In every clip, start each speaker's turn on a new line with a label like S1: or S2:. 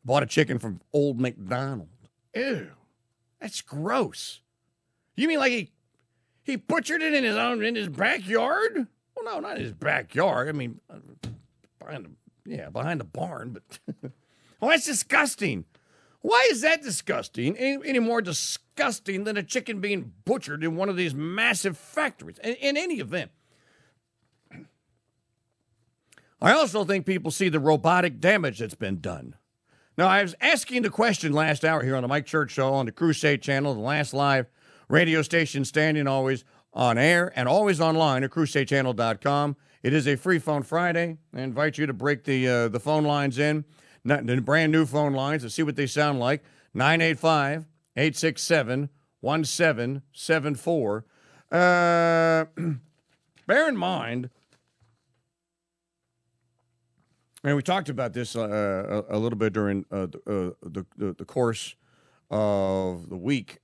S1: bought a chicken from Old McDonald. Ew, that's gross. You mean like he butchered it in his backyard? Well, no, not in his backyard. I mean, behind the barn. But well, that's disgusting. Why is that disgusting? Any more disgusting than a chicken being butchered in one of these massive factories? In any event, I also think people see the robotic damage that's been done. Now, I was asking the question last hour here on the Mike Church Show on the Crusade Channel, the last live radio station standing always on air and always online at crusadechannel.com. It is a free phone Friday. I invite you to break the phone lines in, the brand new phone lines, and see what they sound like. 985-867-1774. Bear in mind, and we talked about this a little bit during the course of the week.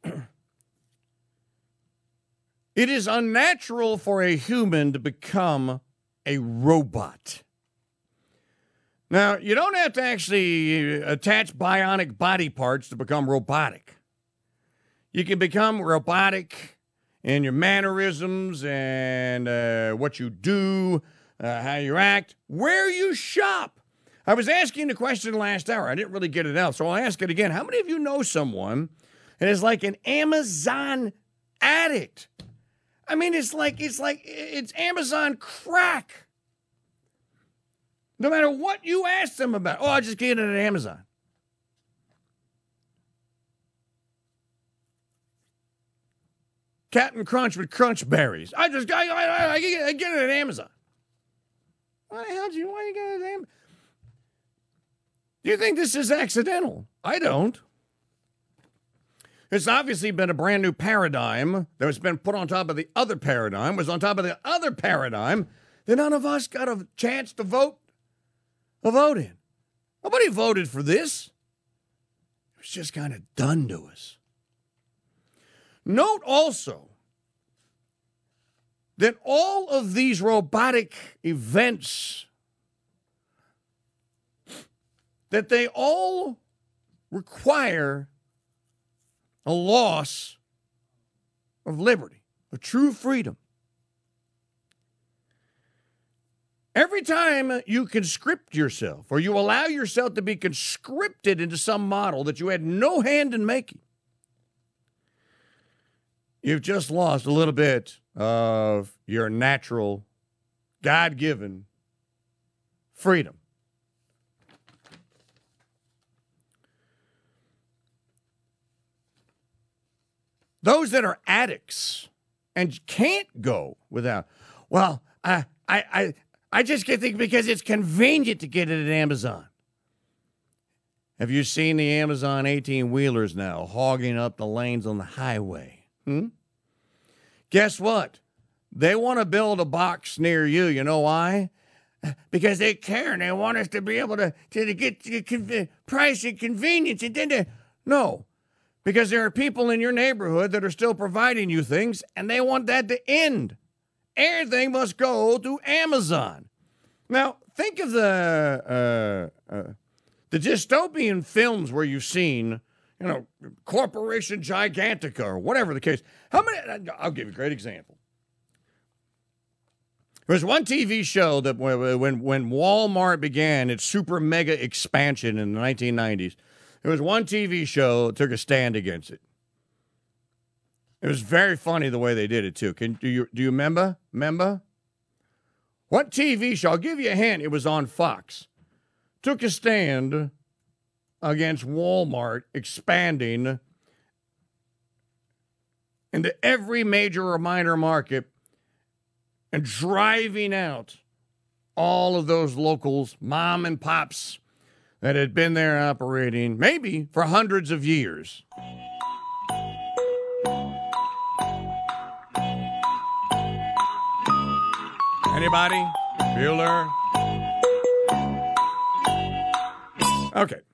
S1: It is unnatural for a human to become a robot. Now, you don't have to actually attach bionic body parts to become robotic. You can become robotic in your mannerisms and what you do, how you act, where you shop. I was asking the question last hour. I didn't really get it out, so I'll ask it again. How many of you know someone that is like an Amazon addict? I mean, it's Amazon crack. No matter what you ask them about, I just get it at Amazon. Captain Crunch with Crunch Berries. I get it at Amazon. Why the hell why you get it at Amazon? Do you think this is accidental? I don't. It's obviously been a brand new paradigm that has been put on top of the other paradigm, was on top of the other paradigm that none of us got a chance to vote in. Nobody voted for this. It was just kind of done to us. Note also that all of these robotic events, that they all require a loss of liberty, of true freedom. Every time you conscript yourself or you allow yourself to be conscripted into some model that you had no hand in making, you've just lost a little bit of your natural, God-given freedom. Those that are addicts and can't go without, I just can't think because it's convenient to get it at Amazon. Have you seen the Amazon 18-wheelers now hogging up the lanes on the highway? Guess what? They want to build a box near you. You know why? Because they care and they want us to be able to get price and convenience. No. Because there are people in your neighborhood that are still providing you things, and they want that to end. Everything must go to Amazon. Now, think of the dystopian films where you've seen, Corporation Gigantica or whatever the case. I'll give you a great example. There was one TV show that when Walmart began its super mega expansion in the 1990s, there was one TV show that took a stand against it. It was very funny the way they did it, too. Do you remember? What TV show? I'll give you a hint. It was on Fox. Took a stand against Walmart expanding into every major or minor market and driving out all of those locals, mom and pops, that had been there operating maybe for hundreds of years. Anybody? Bueller? Okay.